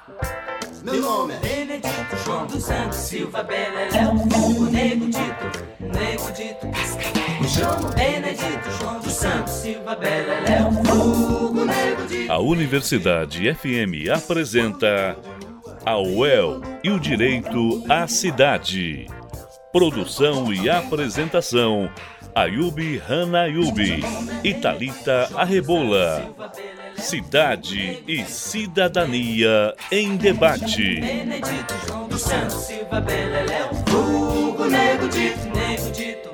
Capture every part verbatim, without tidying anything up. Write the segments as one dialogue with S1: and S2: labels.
S1: Meu nome é Benedito João dos Santos Silva Beleléu, o Nego Dito, Nego Dito Cascavel. Me chamo Benedito João dos Santos Silva Beleléu, o Nego Dito.
S2: A Universidade F M apresenta a U E L e o Direito à Cidade. Produção e apresentação, Ayubi Hanayubi e Thalita Arrebola. Cidade e Cidadania em Debate.
S1: Benedito João dos Santos Silva Beleléu, o Nego Dito, Nego Dito.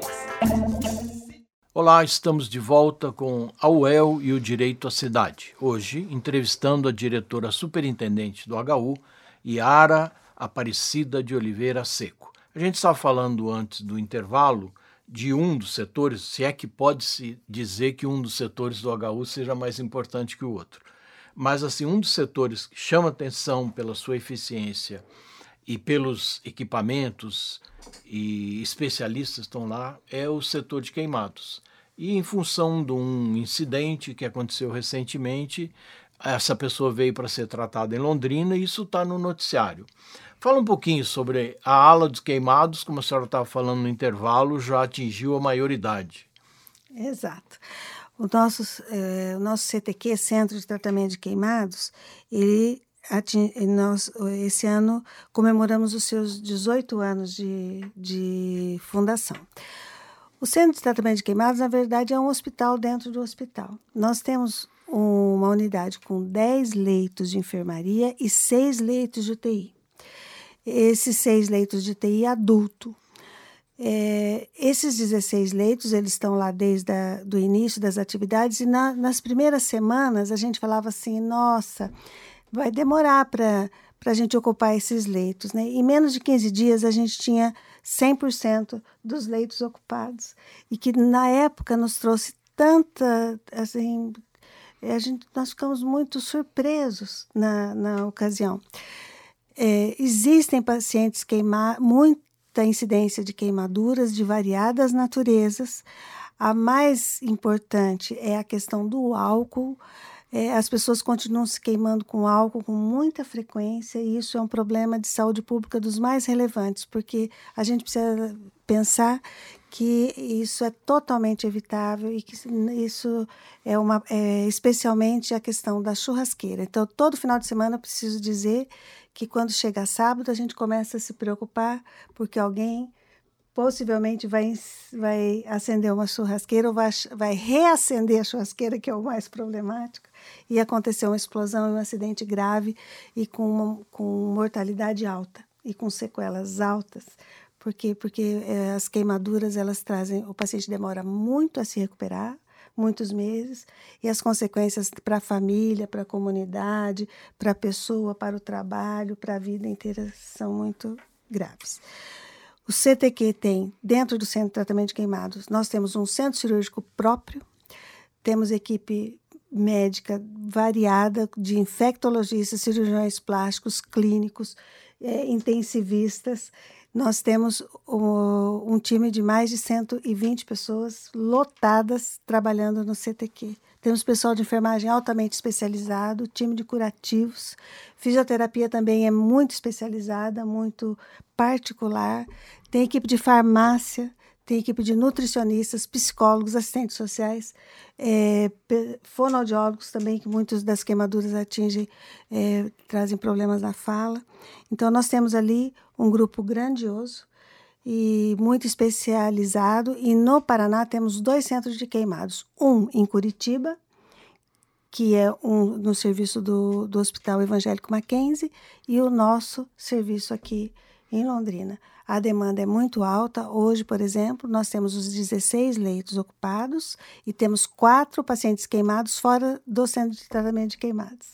S3: Olá, estamos de volta com a U E L e o Direito à Cidade. Hoje, entrevistando a diretora superintendente do H U, Yara Aparecida de Oliveira Seco. A gente estava falando antes do intervalo de um dos setores, se é que pode-se dizer que um dos setores do H U seja mais importante que o outro. Mas, assim, um dos setores que chama atenção pela sua eficiência e pelos equipamentos e especialistas que estão lá é o setor de queimados. E em função de um incidente que aconteceu recentemente, essa pessoa veio para ser tratada em Londrina e isso está no noticiário. Fala um pouquinho sobre a ala dos queimados, como a senhora estava falando no intervalo, já atingiu a maioridade.
S4: Exato. O nosso, eh, o nosso C T Q, Centro de Tratamento de Queimados, ele ating, nós, esse ano comemoramos os seus dezoito anos de, de fundação. O Centro de Tratamento de Queimados, na verdade, é um hospital dentro do hospital. Nós temos uma unidade com dez leitos de enfermaria e seis leitos de U T I. Esses seis leitos de U T I adulto. É, esses dezesseis leitos, eles estão lá desde o início das atividades e na, nas primeiras semanas a gente falava assim, nossa, vai demorar para a gente ocupar esses leitos, né? Em menos de quinze dias a gente tinha cem por cento dos leitos ocupados e que na época nos trouxe tanta, assim, a gente, nós ficamos muito surpresos na, na ocasião. É, existem pacientes queimados, muita incidência de queimaduras de variadas naturezas. A mais importante é a questão do álcool. É, as pessoas continuam se queimando com álcool com muita frequência e isso é um problema de saúde pública dos mais relevantes, porque a gente precisa pensar que isso é totalmente evitável e que isso é uma, é, especialmente a questão da churrasqueira. Então, todo final de semana eu preciso dizer que quando chega sábado a gente começa a se preocupar porque alguém possivelmente vai, vai acender uma churrasqueira ou vai, vai reacender a churrasqueira, que é o mais problemático, e aconteceu uma explosão e um acidente grave e com, uma, com mortalidade alta e com sequelas altas. Por quê? Porque é, as queimaduras, elas trazem, o paciente demora muito a se recuperar, muitos meses, e as consequências para a família, para a comunidade, para a pessoa, para o trabalho, para a vida inteira são muito graves. O C T Q tem, dentro do Centro de Tratamento de Queimados, nós temos um centro cirúrgico próprio, temos equipe médica variada de infectologistas, cirurgiões plásticos, clínicos, é, intensivistas. Nós temos o, um time de mais de cento e vinte pessoas lotadas trabalhando no C T Q. Temos pessoal de enfermagem altamente especializado, time de curativos. Fisioterapia também é muito especializada, muito particular. Tem equipe de farmácia, tem equipe de nutricionistas, psicólogos, assistentes sociais, é, fonoaudiólogos também, que muitas das queimaduras atingem, é, trazem problemas na fala. Então, nós temos ali um grupo grandioso e muito especializado. E no Paraná temos dois centros de queimados. Um em Curitiba, que é um no serviço do, do Hospital Evangélico Mackenzie, e o nosso serviço aqui em Londrina. A demanda é muito alta. Hoje, por exemplo, nós temos os dezesseis leitos ocupados e temos quatro pacientes queimados fora do centro de tratamento de queimados.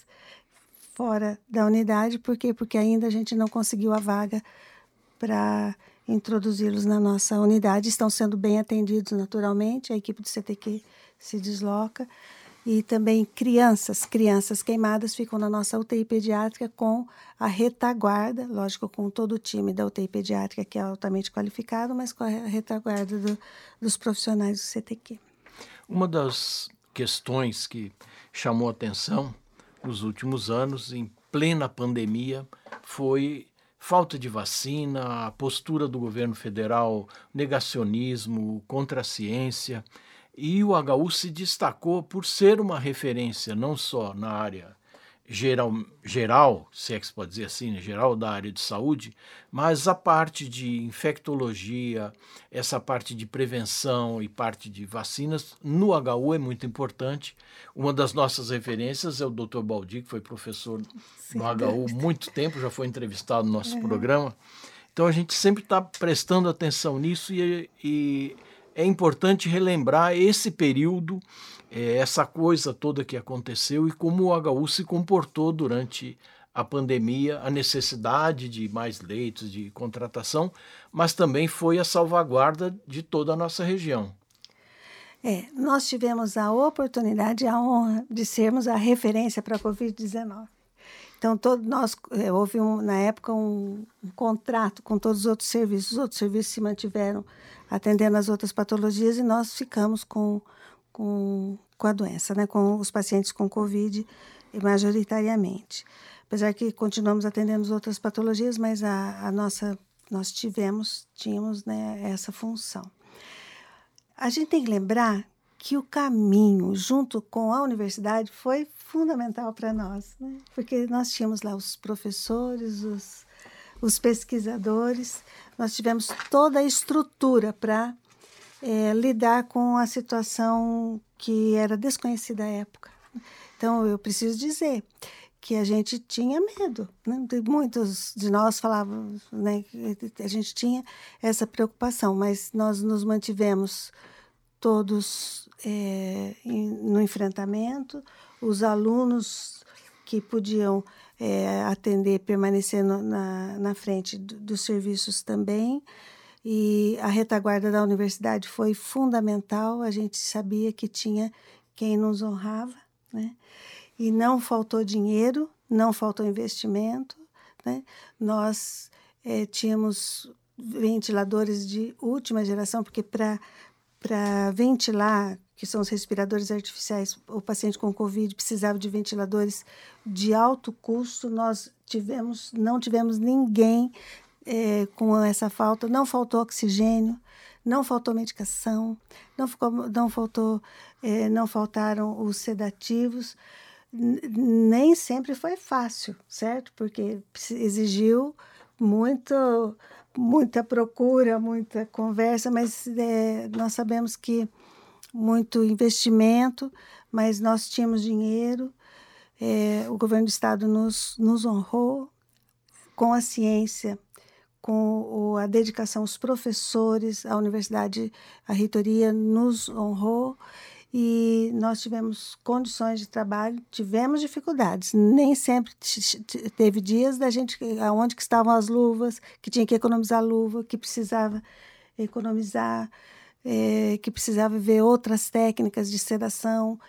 S4: Fora da unidade, por quê? Porque ainda a gente não conseguiu a vaga para introduzi-los na nossa unidade. Estão sendo bem atendidos naturalmente, a equipe do C T Q se desloca. E também crianças, crianças queimadas ficam na nossa U T I pediátrica com a retaguarda, lógico, com todo o time da U T I pediátrica, que é altamente qualificado, mas com a retaguarda do, dos profissionais do C T Q.
S3: Uma das questões que chamou atenção nos últimos anos, em plena pandemia foi falta de vacina, a postura do governo federal, negacionismo, contra a ciência. E o H U se destacou por ser uma referência não só na área geral, geral, se é que se pode dizer assim, né, geral da área de saúde, mas a parte de infectologia, essa parte de prevenção e parte de vacinas, no H U é muito importante. Uma das nossas referências é o doutor Baldi, que foi professor Sim, no H U há muito tempo, já foi entrevistado no nosso uhum. programa. Então a gente sempre está prestando atenção nisso e, e é importante relembrar esse período, é, essa coisa toda que aconteceu e como o H U se comportou durante a pandemia, a necessidade de mais leitos, de contratação, mas também foi a salvaguarda de toda a nossa região.
S4: É, nós tivemos a oportunidade e a honra de sermos a referência para a covid dezenove. Então, todo, nós, é, houve, um, na época, um, um contrato com todos os outros serviços. Os outros serviços se mantiveram atendendo as outras patologias e nós ficamos com, com, com a doença, né? Com os pacientes com Covid, majoritariamente. Apesar que continuamos atendendo as outras patologias, mas a, a nossa, nós tivemos, tínhamos, né, essa função. A gente tem que lembrar que o caminho, junto com a universidade, foi fundamental para nós, né? Porque nós tínhamos lá os professores, os, os pesquisadores, nós tivemos toda a estrutura para é, lidar com a situação que era desconhecida à época. Então, eu preciso dizer que a gente tinha medo, né? Muitos de nós falavam, né, que a gente tinha essa preocupação, mas nós nos mantivemos todos é, no enfrentamento, os alunos que podiam é, atender, permanecer no, na, na frente do, dos serviços também, e a retaguarda da universidade foi fundamental, a gente sabia que tinha quem nos honrava, né? E não faltou dinheiro, não faltou investimento, né? Nós é, tínhamos ventiladores de última geração, porque para para ventilar, que são os respiradores artificiais, o paciente com Covid precisava de ventiladores de alto custo. Nós tivemos, não tivemos ninguém é, com essa falta, não faltou oxigênio, não faltou medicação, não, ficou, não, faltou, é, não faltaram os sedativos. Nem sempre foi fácil, certo? Porque exigiu muito... muita procura, muita conversa, mas é, nós sabemos que muito investimento, mas nós tínhamos dinheiro, é, o governo do estado nos, nos honrou com a ciência, com o, a dedicação, os professores, a universidade, a reitoria nos honrou e nós tivemos condições de trabalho, tivemos dificuldades, nem sempre teve dias da gente, onde que estavam as luvas, que tinha que economizar luva, que precisava economizar, é, que precisava ver outras técnicas de sedação,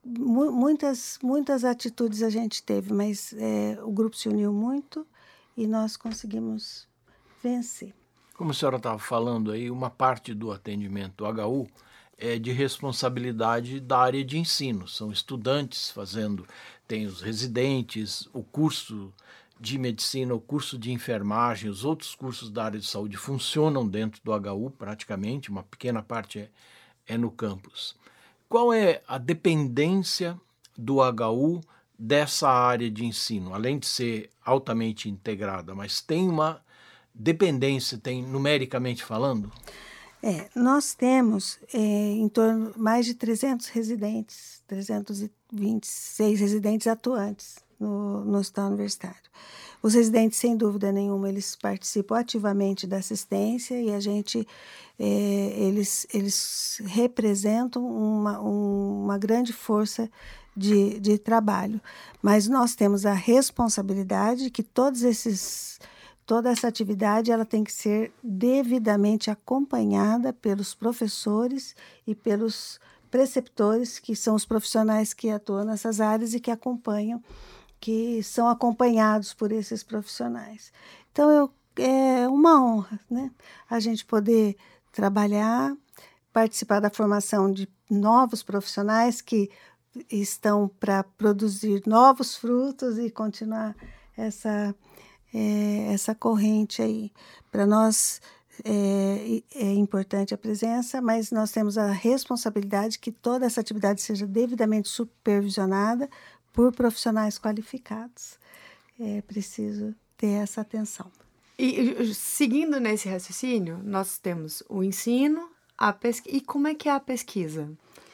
S4: muitas, muitas atitudes a gente teve, mas é, o grupo se uniu muito e nós conseguimos vencer.
S3: Como a senhora estava falando aí, uma parte do atendimento do H U é de responsabilidade da área de ensino. São estudantes fazendo, tem os residentes, o curso de medicina, o curso de enfermagem, os outros cursos da área de saúde funcionam dentro do H U praticamente, uma pequena parte é, é no campus. Qual é a dependência do H U dessa área de ensino? Além de ser altamente integrada, mas tem uma dependência, tem numericamente falando?
S4: É, nós temos é, em torno de mais de trezentos residentes, trezentos e vinte e seis residentes atuantes no, no hospital universitário. Os residentes, sem dúvida nenhuma, eles participam ativamente da assistência e a gente, é, eles, eles representam uma, um, uma grande força de, de trabalho. Mas nós temos a responsabilidade de que todos esses... Toda essa atividade ela tem que ser devidamente acompanhada pelos professores e pelos preceptores, que são os profissionais que atuam nessas áreas e que acompanham, que são acompanhados por esses profissionais. Então, eu, é uma honra, né? A gente poder trabalhar, participar da formação de novos profissionais que estão para produzir novos frutos e continuar essa, é, essa corrente aí. Para nós é, é importante a presença, mas nós temos a responsabilidade que toda essa atividade seja devidamente supervisionada por profissionais qualificados. É preciso ter essa atenção.
S5: E seguindo nesse raciocínio, nós temos o ensino, a pesquisa. E como é que é a pesquisa?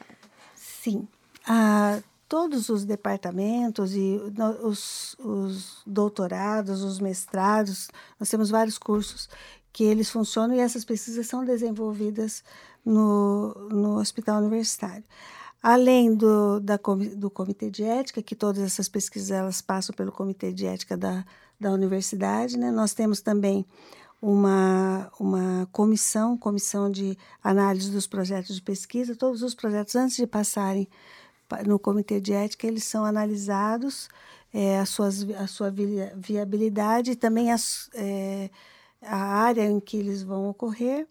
S4: Sim. Ah, todos os departamentos e os, os doutorados, os mestrados, nós temos vários cursos que eles funcionam e essas pesquisas são desenvolvidas no, no hospital universitário. Além do, da, do comitê de ética, que todas essas pesquisas elas passam pelo comitê de ética da, da universidade, né? Nós temos também uma, uma comissão, comissão de análise dos projetos de pesquisa. Todos os projetos, antes de passarem no comitê de ética, eles são analisados, é, as suas, a sua viabilidade e também as, é, a área em que eles vão ocorrer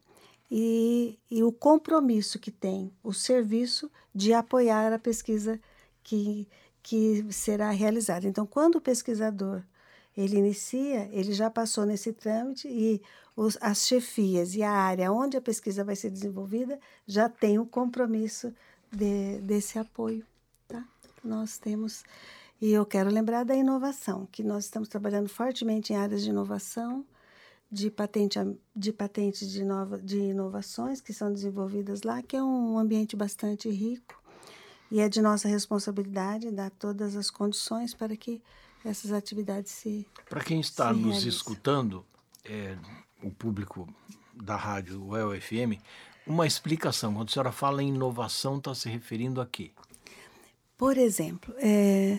S4: e, e o compromisso que tem o serviço de apoiar a pesquisa que, que será realizada. Então, quando o pesquisador ele inicia, ele já passou nesse trâmite e os, as chefias e a área onde a pesquisa vai ser desenvolvida já tem o compromisso de, desse apoio. Tá? Nós temos, e eu quero lembrar da inovação, que nós estamos trabalhando fortemente em áreas de inovação, de, patente, de patentes de, nova, de inovações que são desenvolvidas lá, que é um ambiente bastante rico e é de nossa responsabilidade dar todas as condições para que essas atividades se
S3: Para quem está nos
S4: realizem.
S3: escutando, é, o público da rádio U E L F M, uma explicação. Quando a senhora fala em inovação, está se referindo a quê?
S4: Por exemplo, é,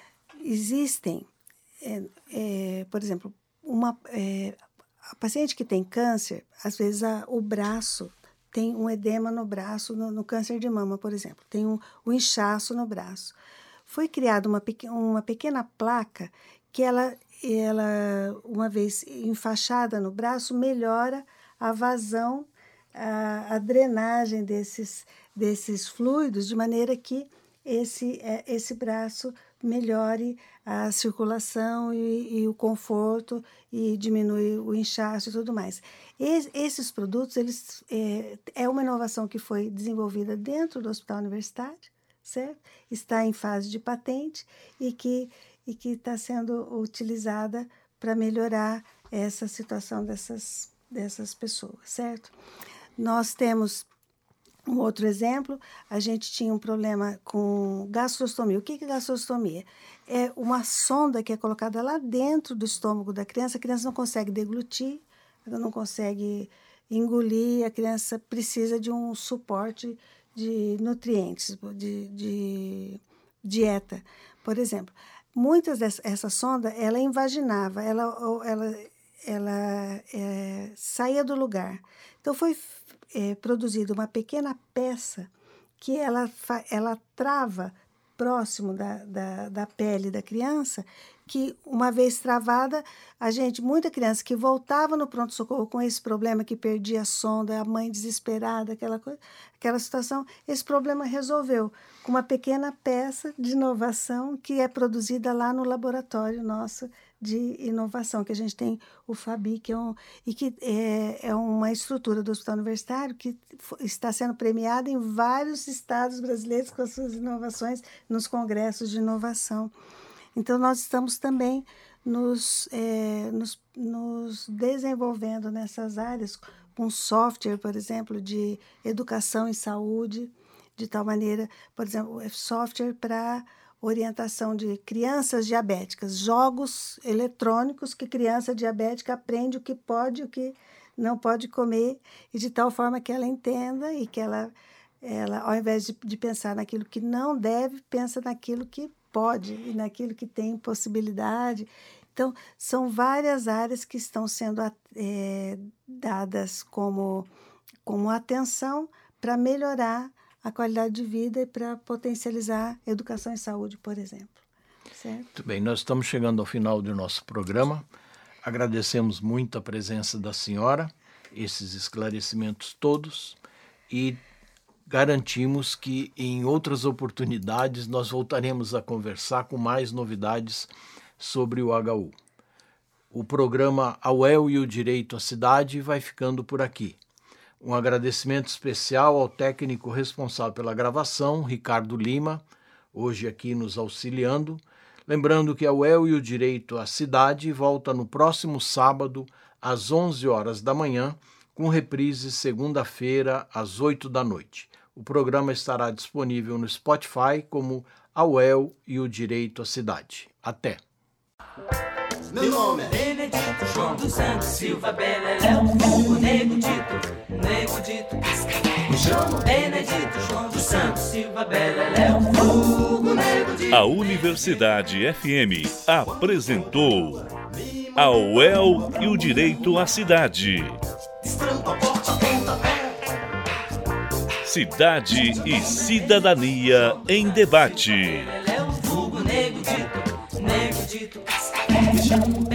S4: existem, é, é, por exemplo, uma, é, a paciente que tem câncer, às vezes a, o braço tem um edema no braço, no, no câncer de mama, por exemplo, tem um, um inchaço no braço. Foi criada uma, uma pequena placa que ela, ela, uma vez enfaixada no braço, melhora a vazão, a, a drenagem desses, desses fluidos, de maneira que esse, esse braço melhore a circulação e, e o conforto e diminui o inchaço e tudo mais. Es, esses produtos, eles, é, é uma inovação que foi desenvolvida dentro do hospital universitário, certo? Está em fase de patente e que e que está sendo utilizada para melhorar essa situação dessas, dessas pessoas, certo? Nós temos um outro exemplo, a gente tinha um problema com gastrostomia. O que é gastrostomia? É uma sonda que é colocada lá dentro do estômago da criança, a criança não consegue deglutir, ela não consegue engolir, a criança precisa de um suporte de nutrientes, de, de dieta, por exemplo. Muitas dessas, essa sonda, ela invaginava, ela, ela, ela é, saía do lugar. Então, foi é, produzida uma pequena peça que ela, ela trava próximo da, da, da pele da criança, que uma vez travada, a gente, muita criança que voltava no pronto-socorro com esse problema, que perdia a sonda, a mãe desesperada, aquela coisa, aquela situação, esse problema resolveu com uma pequena peça de inovação que é produzida lá no laboratório nosso de inovação, que a gente tem o Fabi, que é, um, e que é, é uma estrutura do Hospital Universitário que está sendo premiada em vários estados brasileiros com as suas inovações nos congressos de inovação. Então, nós estamos também nos, é, nos, nos desenvolvendo nessas áreas com software, por exemplo, de educação e saúde, de tal maneira, por exemplo, software para orientação de crianças diabéticas, jogos eletrônicos que criança diabética aprende o que pode e o que não pode comer, e de tal forma que ela entenda e que ela, ela ao invés de, de pensar naquilo que não deve, pensa naquilo que pode e naquilo que tem possibilidade. Então, são várias áreas que estão sendo é, dadas como, como atenção para melhorar a qualidade de vida e para potencializar a educação e saúde, por exemplo. Certo?
S3: Muito bem, nós estamos chegando ao final do nosso programa. Agradecemos muito a presença da senhora, esses esclarecimentos todos, e garantimos que em outras oportunidades nós voltaremos a conversar com mais novidades sobre o H U. O programa A U E L e o Direito à Cidade vai ficando por aqui. Um agradecimento especial ao técnico responsável pela gravação, Ricardo Lima, hoje aqui nos auxiliando. Lembrando que a U E L e o Direito à Cidade volta no próximo sábado, às onze horas da manhã, com reprise segunda-feira, às oito da noite. O programa estará disponível no Spotify como a U E L e o Direito à Cidade. Até!
S1: Meu nome é Benedito João dos Santos Silva Beleléu, o Nego Dito, Nego Dito Cascavel. Me chamo Benedito João dos Santos Silva Beleléu, o Nego Dito.
S2: A Universidade F M apresentou a U E L e o Direito à Cidade. Cidade e Cidadania em Debate.
S1: Nego Dito, Nego Dito Cascavel.